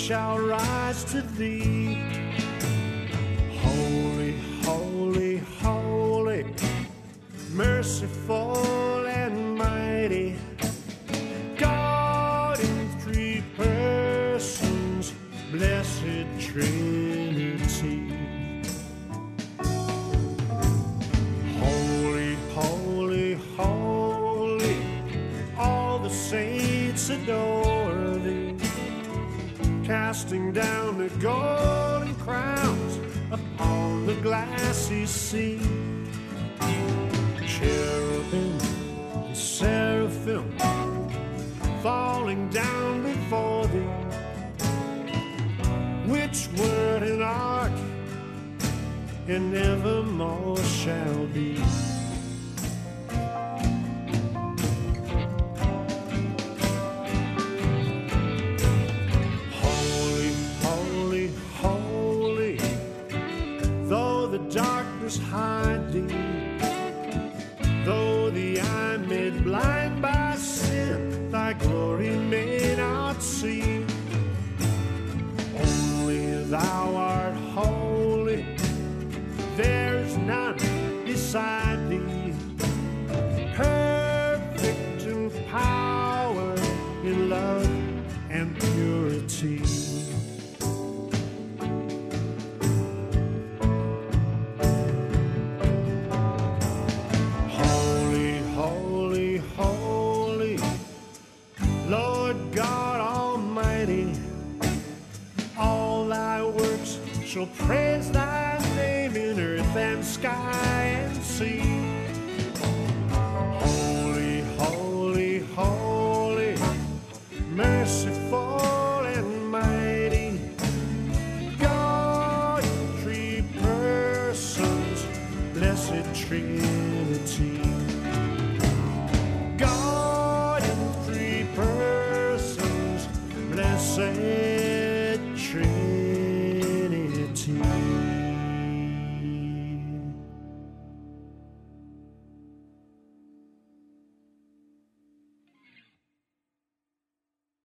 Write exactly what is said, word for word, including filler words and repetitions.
shall rise to thee. Holy, holy, holy, merciful and mighty, God in three persons, blessed Trinity. Holy, holy, holy, all the saints adore thee, casting down the golden crowns upon the glassy sea. Cherubim and seraphim falling down before thee, which word and art and evermore shall be. Holy, holy, holy, though the darkness hide thee, though the eye made blind by sin, thy glory may not see. Only thou art holy, there is none beside thee, perfect in power, in love and purity. Holy, holy, holy, Lord God Almighty, all thy works shall praise thy name in earth and sky and sea. Holy, holy, holy, merciful and mighty, God in three persons, blessed Trinity. God in three persons, blessed Trinity.